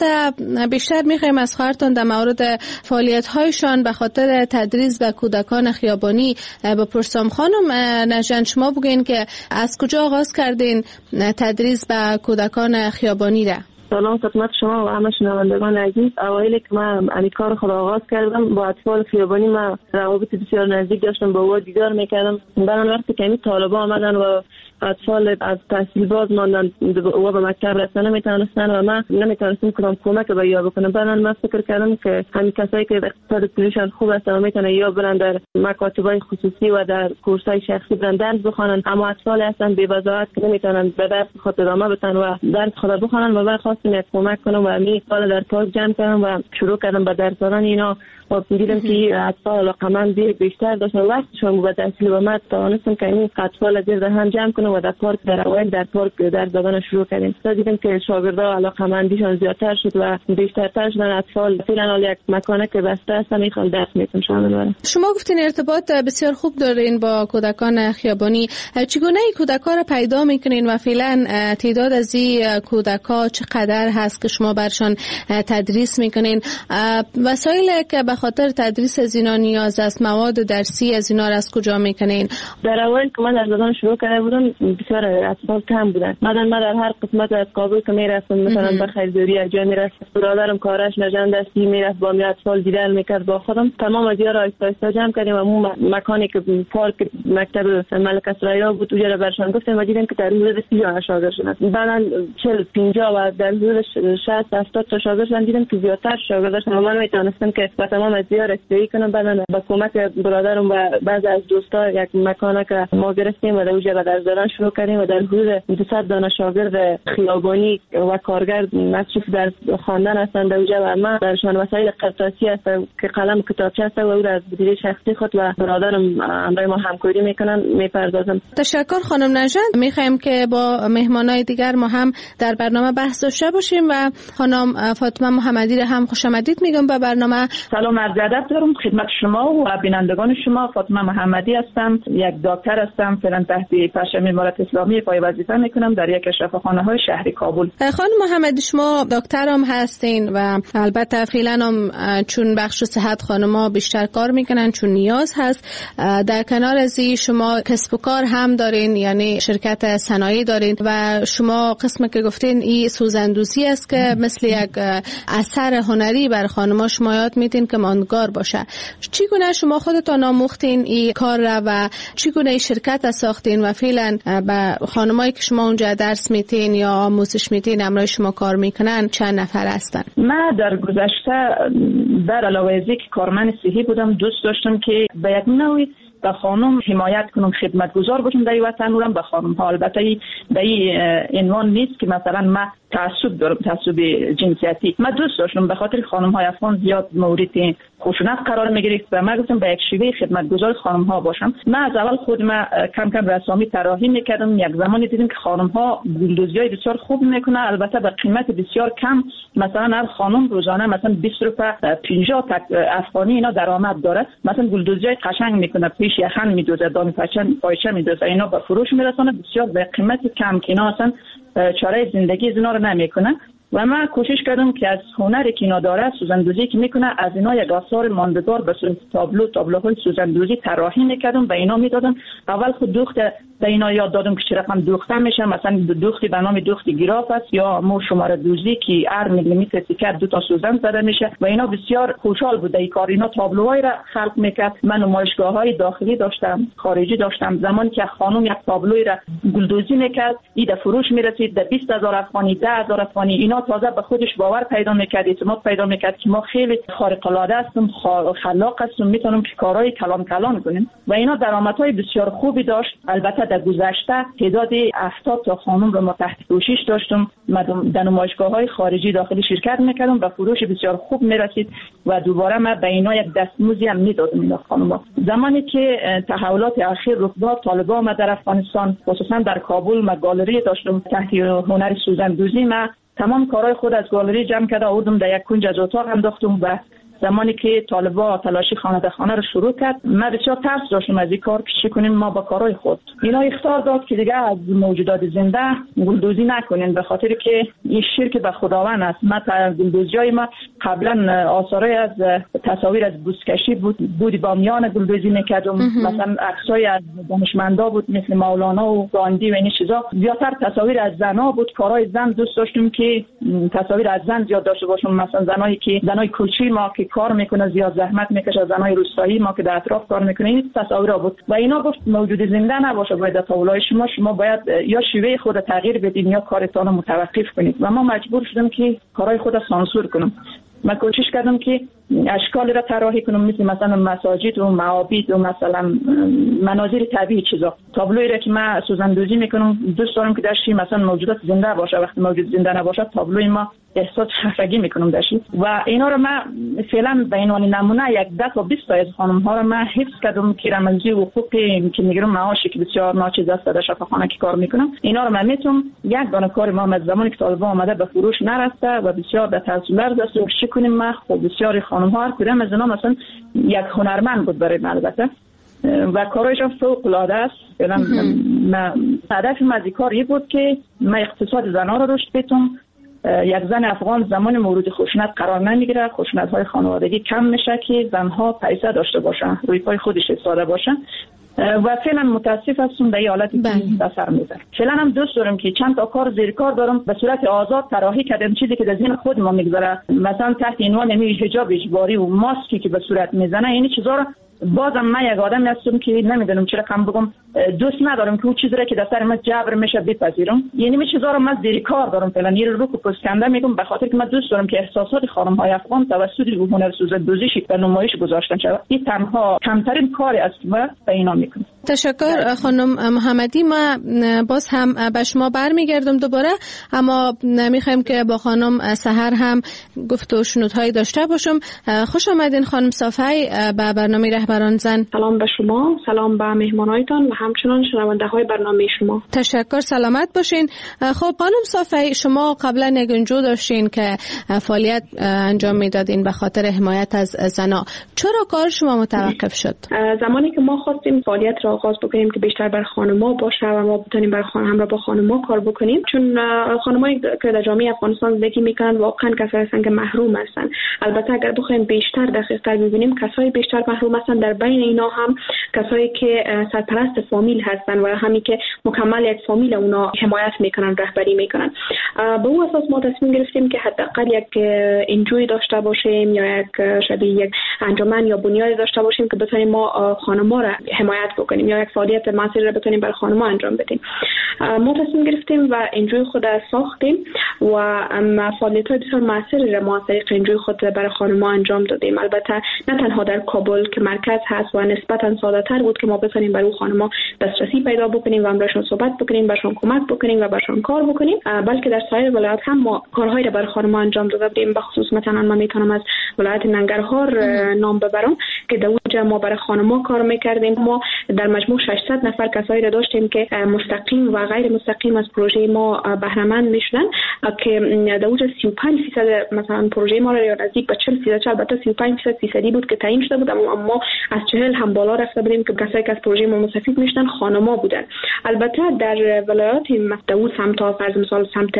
وقت بیشتر میخوایم از خواهرتان در مورد فعالیت‌هایشان به خاطر تدریس به کودکان خیابانی بپرسم. خانم نژند، شما بگین که از کجا آغاز کردین تدریس به کودکان خیابانی را؟ سلام خدمت شما و همه شنوندگان عزیز. اوایل که من این کار خود آغاز کردم با اطفال خیابانی، من روابط بسیار نزدیک داشتم، با او دیدار میکردم. بعد وقتی که طالبا آمدن و اطفال از تحصیل باز ماندن و به مکتب رسیدن نمیتونستن و من نمیتونستم کدام کمک به یا بکنم. بعد من فکر کردم که همین کسایی که اقتصاد پولیشان خوب است و میتونن یا برن در مکاتبای خصوصی و در کورسای شخصی برن درس بخونن، اما اطفال هستن بی وضاحت که نمیتونن به درس خود ادامه بدن و درس خود بخونن و من خواستم یک کمک کنم و همین سال در پارک جمع کردم و شروع کردم به درس دادن اینا. و دیدم که اطفال علاقه‌مند بیشتر داشتن وقتشون به تحصیل و من توانستم که این اطفال گرد هم جمع کنم و در پارک در پارک درس دادن شروع کردیم. دیدم که شاگردها علاقه‌مندیشون زیادتر شد و بیشتر شدن اطفال فعلا یک مکانه که بسته است میخوان درس میتونن شامل بشن. شما گفتین ارتباط بسیار خوب دارین با کودکان خیابانی. چگونه این کودکا رو پیدا میکنین و فعلا تعداد از این کودکا چقدر هست که شما برشان تدریس میکنین؟ وسایلی که به خاطر تدریس از اینا نیاز است، مواد درسی از اینا را از کجا میکنین؟ در اول که من درس دادن شروع کرده بودم بسیار اطفال کم بودن. من در هر قسمت از کابل که میرفتم، مثلا به خریداری از جای میرفتم، برادرم کارش نژند دستی میرفت با می اطفال دیدن میکرد با خودم. تمام از یارا آیستا جمع کردیم و اون مکانی که پارک مکتب ملک سریا بود اونجا برشان گفتم و دیدم که در حدود 30 شاگرد شدن. بعدن 40 50 و در حدود 60 70 تا شاگرد شدن. دیدم که زیادتر شاگرد داشتن و من میتونستم که با تمام از یارا استفاده کنم. بعدن با کمک برادرم و بعضی از دوستا یک مکانی که ما گرفتیم و در اونجا به درس دادن شروع کردیم و در حدود 200 دانه شاگرد خیابانی و کارگر مصروف در خواندن هستند در اونجا و ما برشان وسایل قرطاسی هست که قلم کتابچه هست و او را از بودجه شخصی خود و برادرم همراه ما همکاری میکنن میپردازم. تشکر خانم نژند. میخوایم که با مهمانای دیگر ما هم در برنامه بحث داشته باشیم و خانم فاطمه محمدی را هم خوش آمدید میگم به برنامه. سلام عرض ادب دارم خدمت شما و بینندگان شما. فاطمه محمدی هستم، یک دکتر هستم، فعلا تحت پرچم امارات اسلامی پای وظیفه میکنم در یک از شفاخانه‌های شهری کابل. خانم محمدی، شما دکتر هم هستین و البته فعلا هم چون بخش صحت خانم‌ها بیشتر کار میکنن چون نیاز هست. در کنار از این شما کسب و کار هم دارین، یعنی شرکت صنایعی دارین و شما قسمی که گفتین این سوزندوزی است که مثل یک اثر هنری بر خانم‌ها شما یاد میدین که ماندگار باشه. چگونه شما خودتان آموختین این کار را و چگونه شرکت ساختین و فعلا به خانمایی که شما اونجا درس میتین یا آموزش میتین همراه شما کار میکنن چند نفر هستن؟ من در گذشته در علاوه از اینکه کارمند صحی بودم دوست داشتم که به یک نوعی به خانم حمایت کنم، خدمتگزار باشم در این وطن. اورم به خانم ها البته به این عنوان نیست که مثلا من تعصب دارم، تعصب جنسیتی. من دوست داشتم به خاطر خانم های افغان زیاد مورد خشونت قرار میگرفت و من گفتم به یک شیوه خدمتگزار خانم ها باشم. من از اول خود من کم کم رسامی طراحی میکردم. یک زمانی دیدم که خانم ها گلدوزی های بسیار خوب میکنه، البته به قیمت بسیار کم. مثلا هر خانم روزانه مثلا 20 روپیه 50 افغانی اینا درآمد داره. مثلا گلدوزی های قشنگ میکنه، پیش یخن میدوزه، دام پایچه میدوزه، اینا به فروش میرسونه بسیار به قیمت کم که اینا اصلا چاره زندگی از اینا رو نمیکنه. و من کوشش کردم که از هنری که اینا داره، سوزندوزی که میکنه، از اینا یک آثار ماندگار به صورت تابلوهای سوزندوزی طراحی میکردم به اینا میدادم. اول خود دوخت به اینا یاد دادم که چه رقم دوخته میشه. مثلا دوختی به نام دوخت گراف است یا مو شماره دوزی که هر میلیمتر تیکر 2 تا سوزن زده میشه و اینا بسیار خوشحال بود این کار. اینا تابلوهای را خلق میکرد. من نمایشگاه‌های داخلی داشتم، خارجی داشتم. زمانی که خانم یک تابلوی را گلدوزی میکرد، ایده فروش میرسید به 20000 افغانی، 10000 افغانی. اینا تازه به خودش باور پیدا میکرد، اعتماد پیدا میکرد که ما خیلی خارق العاده هستیم، خلاق هستیم، میتونیم که کارهای کلان کنیم و اینا درآمدهای بسیار خوبی داشت. البته در گذشته تعداد 70 تا خانم رو ما تحت پوشش داشتم. در نمایشگاه‌های خارجی داخلی شرکت میکردم و فروش بسیار خوب میرسید و دوباره ما به اینا یک دستمزدی هم میدادم. اینا خانم‌ها زمانی که تحولات اخیر رخ داد، طالبان آمد در افغانستان، خصوصا در کابل، ما گالری داشتم تحت هنر سوزندوزی. ما تمام کارهای خود از گالری جمع کرده آوردم در یک کنج از اتاق انداختم و زمانی که طالبا تلاشی خانه به خانه رو شروع کرد، من بسیار ترس داشتم از این کار که چی کنیم ما با کارهای خود. اینا اخطار داد که دیگه از موجودات زنده گلدوزی نکنین، به خاطر که این شرک به خداوند است. ما گلدوزیای ما قبلا آثاری از تصاویر از بوسکشی بود بامیان گلدوزی میکردم، مثلا عکسای از دانشمندا بود مثل مولانا و گاندی و این چیزا. زیادتر تصاویر از زنا بود، کارهای زن دوست داشتم که تصاویر از زن زیاد داشته باشم، مثلا زنای کوچی ما که کار میکنه زیاد زحمت میکشه، زنای روستایی ما که در اطراف کار میکنه، این تصاویرها بود. و اینا گفت موجود زنده نباشه، باید تولای شما باید یا شیوه خود تغییر بدین یا کارتان رو متوقف کنید. و ما مجبور شدم که کارهای خود را سانسور کنم. من کوشش کردم که اشکال را طراحی کنم، مثلا مساجد و معابد و مثلا مناظر طبیعی چیزا. تابلویی را که من سوزندوزی میکنم دوست دارم که درش مثلا موجودات زنده باشه. وقتی موجود زنده نباشه تابلوی ما احساس خفگی میکنم درش. و اینا رو من فعلا به عنوان نمونه 10 تا 20 تا از خانم ها رو من حفظ کردم که رمزی حقوقی که میگیرم، معاشی که بسیار ناچیز است در شفاخانه که کار میکنم. اینا رو من میتونم یک دانه کار ما از زمانی که طالبان آمده به فروش نرفته و بسیار در تاثیر داشته. چی کنیم ما خب بسیار خانم ها هر کدام از اینا مثلا یک هنرمند بود برای من البته و کارایشان فوق العاده است. فعلا هدف من از این کار بود که من اقتصاد زنها رو رشد بدم. یک زن افغان زمان مورد خشونت قرار نمیگیره، خشونت‌های خانوادگی کم میشه که زنها پیسه داشته باشن، روی پای خودش ایستاده باشن. و فعلا متاسف هستم به این حالتی که اثر میذاره. فعلا هم دوست دارم که چند تا کار زیر کار دارم به صورت آزاد طراحی کردم، چیزی که در ذهن خود ما میگذره، مثلا تحت عنوان حجاب اجباری و ماسکی که به صورت میزنه، این چیزا رو بازم من یک آدمی هستم که نمیدونم چرا کم بگم دوست ندارم که اون چیزی را که در سر من جبر میشه بپذیرم. یعنی این چیزا رو من زیر کار دارم فعلا، یه رو پسکنده میگم به خاطر که من دوست دارم که احساسات خانم‌های افغان توسط هنرسوزی به نمایش گذاشتن شود. این تنها کمترین کاری است و به اینا میکنم. تشکر خانم محمدی. ما باز هم به شما برمیگردم دوباره، اما میخوایم که با خانم سحر هم گفت و شنودهایی داشته باشم. خوش آمدین خانم صافی به برنامه رهبران زن. سلام به شما، سلام به مهمانایتان و همچنان شنونده های برنامه شما. تشکر، سلامت باشین. خب خانم صافی، شما قبلا یک انجو داشتین که فعالیت انجام میدادین به خاطر حمایت از زنها. چرا کار شما متوقف شد؟ زمانی که ما خواستیم فعالیت را آغاز بکنیم که بیشتر بر خانم‌ها باشه و ما بتونیم بر همراه با خانم‌ها کار بکنیم، چون خانم‌هایی که در جامعه افغانستان زندگی میکنن واقعا کسایی هستند که محروم هستند. البته اگر بخوایم بیشتر دقیق‌تر ببینیم کسایی بیشتر محروم هستند، در بین اینا هم کسایی که سرپرست فامیل هستند و همین که مکمل یک فامیل اونا حمایت میکنن، رهبری میکنن. به اون اساس ما تصمیم گرفتیم که حداقل یک انجوی داشته باشیم یا یک شبیه یک انجمن یا بنیادی داشته باشیم که بتونیم ما خانم‌ها را حمایت بکنیم یا یک فعالیت موثری را بتونیم برای خانم‌ها انجام بدیم. ما تصمیم گرفتیم و انجوی خود را ساختیم و فعالیت‌های بسیار موثری را ما از طریق انجوی خود برای خانم‌ها انجام دادیم. البته نه تنها در کابل که مرکز هست و نسبتاً ساده‌تر بود که ما بتونیم برای خانم‌ها دسترسی پیدا بکنیم و امرشون صحبت بکنیم، برشون کمک بکنیم و برشون کار بکنیم، بلکه در سایر ولایات هم ما کارهایی را برای خانم‌ها انجام داده بودیم. به خصوص مثلا من میتونم از ولایت ننگرهار نام ببرم که در اونجا ما برای خانم‌ها کار می‌کردیم. ما در مجموع 600 نفر کسایی را داشتیم که مستقیم و غیر مستقیم از پروژه ما بهره مند میشدن که در اونجا 35% مثلا پروژه ما را نزدیک به 40%، البته 35% بود که تعیین شده بود، اما از 40 هم بالا رفته بودیم که کسایی که از پروژه ما مستفید میشدن خانم‌ها بودن. البته در ولایات مفتوح سمت فرض مثال سمت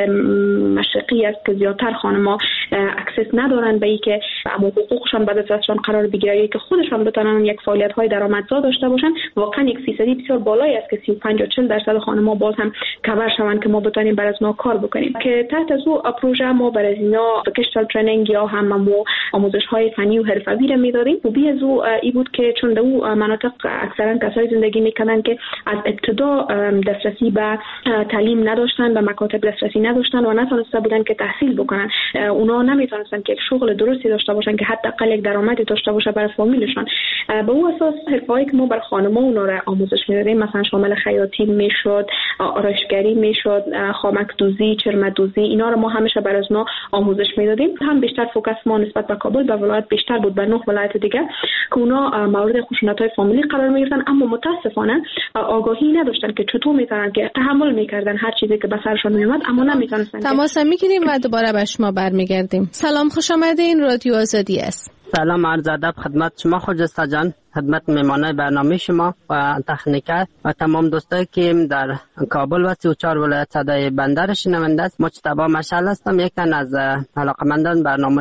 مشرقی است که زیادتر خانم‌ها اکسس ندارن به اینکه حقوقشون بعد از دستشون قرار بگیره که خودشون بتونن یک فعالیت‌های درآمدزا داشته باشن. واقعا یک فیصدی بسیار بالایی است که 35 یا 40% خانم‌ها باز هم کاور شوند که ما بتونیم برای اونا کار بکنیم. که تحت از او پروژه ما برای اینا وکیشنال ترینینگ یا هم آموزش‌های فنی و حرفه‌ای را می‌دادیم. خوبی از او این بود که چون در او مناطق اکثرا کسایی زندگی می‌کنن که از ابتدا دسترسی به تعلیم نداشتن، به مکاتب دسترسی نداشتن و نتونسته بودن که تحصیل بکنن. اونا نمیتونستن که یک شغل درستی داشته باشن که حداقل یک درآمدی داشته باشه برای فامیلشون. به اون اساس حرفه‌ای که ما برای خانم‌ها اونا را آموزش می‌دادیم مثلا شامل خیاطی میشد، آرایشگری میشد، خامک دوزی، چرم دوزی، اینا رو ما همیشه برای اونا آموزش می‌دادیم. هم بیشتر فوکس ما نسبت به کابل به ولایت بیشتر بود، به 9 ولایت دیگه که اونا مورد خشونت‌های فامیلی قرار می‌گرفتن، اما متأسفانه آگاهی نداشتن که چطور می‌تونن که تحمل می‌کردن هر چیزی که به سرشون میومد، اما نمی‌تونستن. تماس می‌گیریم و دوباره به شما برمیگردیم. سلام، خوش آمدین. رادیو آزادی است. سلام عرض ادب خدمت شما خجسته جان، خدمت میمانه برنامه شما و تکنیکر و تمام دوستایی که در کابل و 34 ولایت صدای بندر شنونده است. مجتبی مشعل هستم، یک تن از علاقمندان برنامه